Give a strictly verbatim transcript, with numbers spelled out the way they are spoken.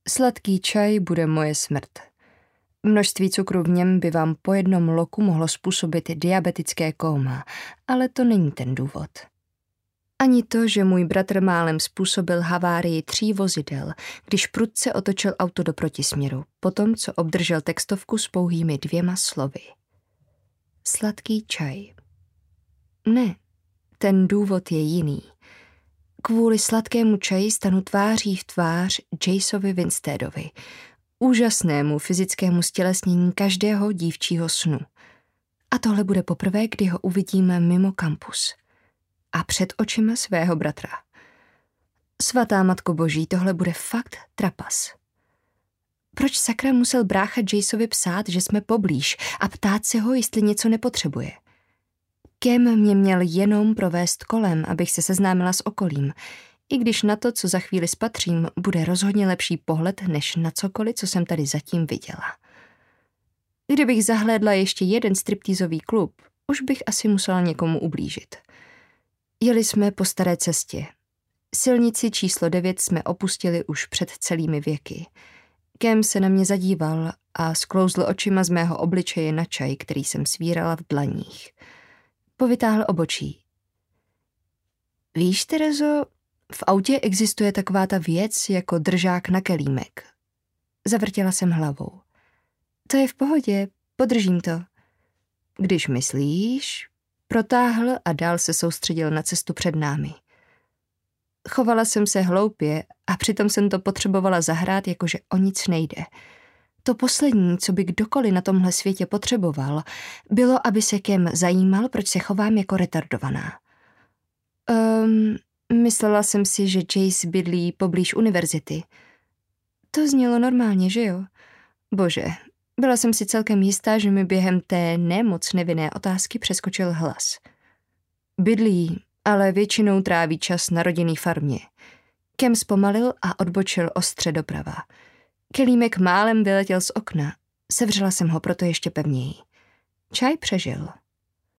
Sladký čaj bude moje smrt. Množství cukru v něm by vám po jednom loku mohlo způsobit diabetické kóma, ale to není ten důvod. Ani to, že můj bratr málem způsobil havárii tří vozidel, když prudce otočil auto do protisměru, potom co obdržel textovku s pouhými dvěma slovy. Sladký čaj. Ne, ten důvod je jiný. Kvůli sladkému čaji stanu tváří v tvář Jaceovi Winsteadovi, úžasnému fyzickému stělesnění každého dívčího snu. A tohle bude poprvé, kdy ho uvidíme mimo kampus. A před očima svého bratra. Svatá Matko Boží, tohle bude fakt trapas. Proč sakra musel brácha Jaceovi psát, že jsme poblíž a ptát se ho, jestli něco nepotřebuje? Kem mě měl jenom provést kolem, abych se seznámila s okolím, i když na to, co za chvíli spatřím, bude rozhodně lepší pohled, než na cokoliv, co jsem tady zatím viděla. Kdybych zahlédla ještě jeden striptýzový klub, už bych asi musela někomu ublížit. Jeli jsme po staré cestě. Silnici číslo devět jsme opustili už před celými věky. Kem se na mě zadíval a sklouzl očima z mého obličeje na čaj, který jsem svírala v dlaních. Povytáhl obočí. Víš, Terezo, v autě existuje taková ta věc jako držák na kelímek. Zavrtěla jsem hlavou. To je v pohodě, podržím to. Když myslíš... Protáhl a dál se soustředil na cestu před námi. Chovala jsem se hloupě a přitom jsem to potřebovala zahrát, jakože o nic nejde. To poslední, co by kdokoliv na tomhle světě potřeboval, bylo, aby se Kem zajímal, proč se chovám jako retardovaná. Um, myslela jsem si, že Jace bydlí poblíž univerzity. To znělo normálně, že jo? Bože, byla jsem si celkem jistá, že mi během té nemoc nevinné otázky přeskočil hlas. Bydlí, ale většinou tráví čas na rodinný farmě. Kem zpomalil a odbočil ostře doprava. Kelímek málem vyletěl z okna. Sevřela jsem ho proto ještě pevněji. Čaj přežil.